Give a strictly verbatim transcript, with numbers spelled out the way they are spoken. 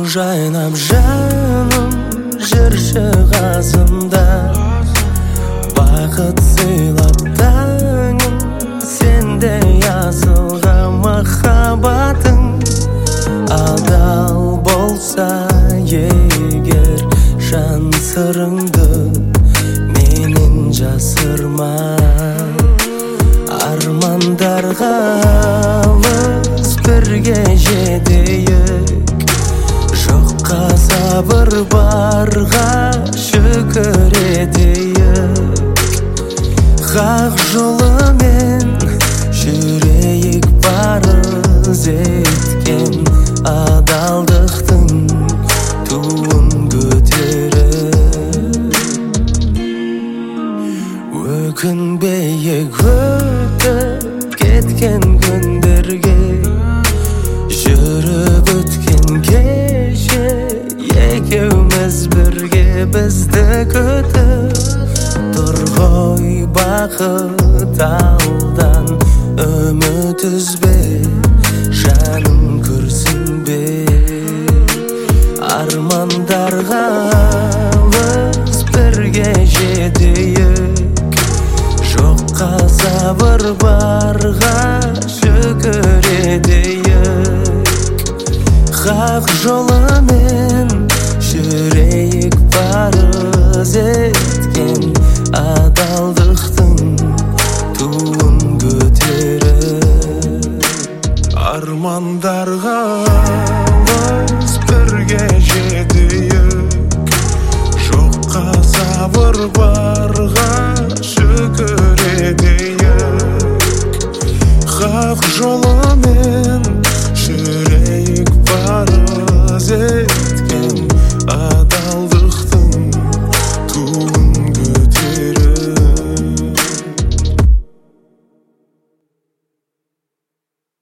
жайнап жаным жыр шығасында, бақыт сыйлап таңым сендей асылға махаббатың. Адал болса егер жан сырыңды менен жасырма. Армандарға алыс бірге жетейік, жоққа сабыр барға шүкір етейік. Хақ жолымен жүрейік парыз еткен адалдықтың туын көтеріп. Өкінбейік өтіп кеткен күндерге, жүріп өткен кеше екеуміз бірге бізді күтіп тұр ғой. Бақыт алдан үміт үзбе, жаным күрсінбе. Армандарға алыс бірге жетейік, жоққа сабыр барға шүкір етейік. Хақ жолымен жүрейік парыз еткен адалдықтың туын көтеріп. Армандарға